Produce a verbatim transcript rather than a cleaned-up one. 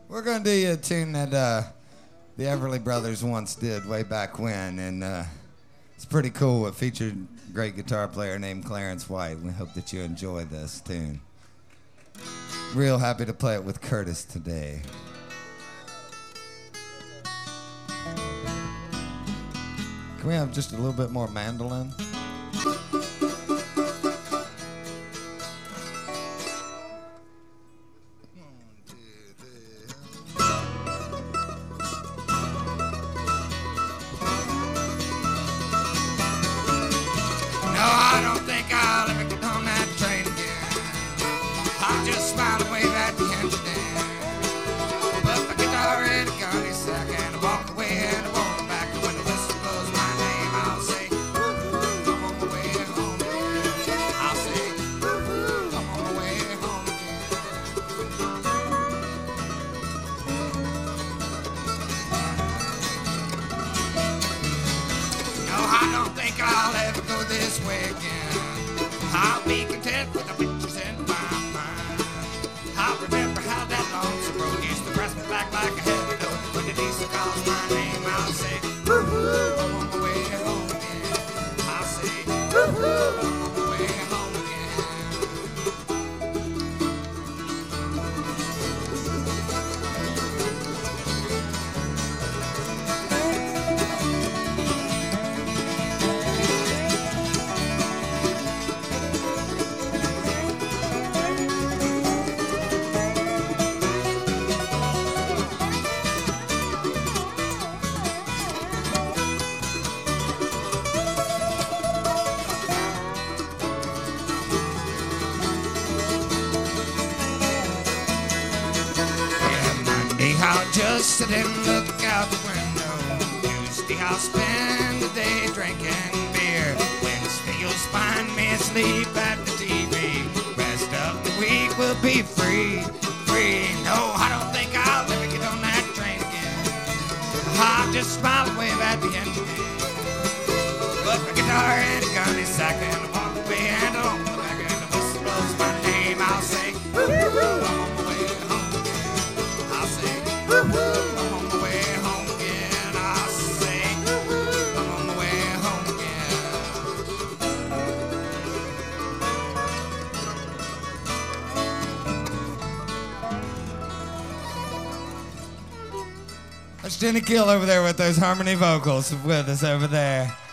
We're gonna do you a tune that uh, the Everly Brothers once did way back when, and uh, it's pretty cool. It featured a great guitar player named Clarence White. We hope that you enjoy this tune. Real happy to play it with Curtis today. Can we have just a little bit more mandolin? Just smile and wave at the engine. But my guitar already got his sack, and I walk away and I walk back. And when the whistle blows my name, I'll say, I'm on my way home again. I'll say, I'm on my way home again. No, I don't think I'll ever go this way again. I'll be content with the pictures in my mind. I remember how that lonesome road used to press me back like a heavy load. When the diesel calls my name, I'll say, woo-hoo, I'm on my way home again. I'll say, woo-hoo, I'm on my way home again. I'll just sit and look out the window. Tuesday I'll spend the day drinking beer. Wednesday you'll find me asleep at the T V. Rest of the week will be free, free. No, I don't think I'll ever get on that train again. I'll just smile and wave at the engineer. Put my guitar in a gunny sack and I walk away and on the back and the whistle blows my name. I'll say, woo-hoo, I'm on my way home again. I'll say, woo-hoo, I'm on my way home again. I'll say, woo-hoo, I'm on my way home again. That's Jenny Keel over there with those harmony vocals with us over there.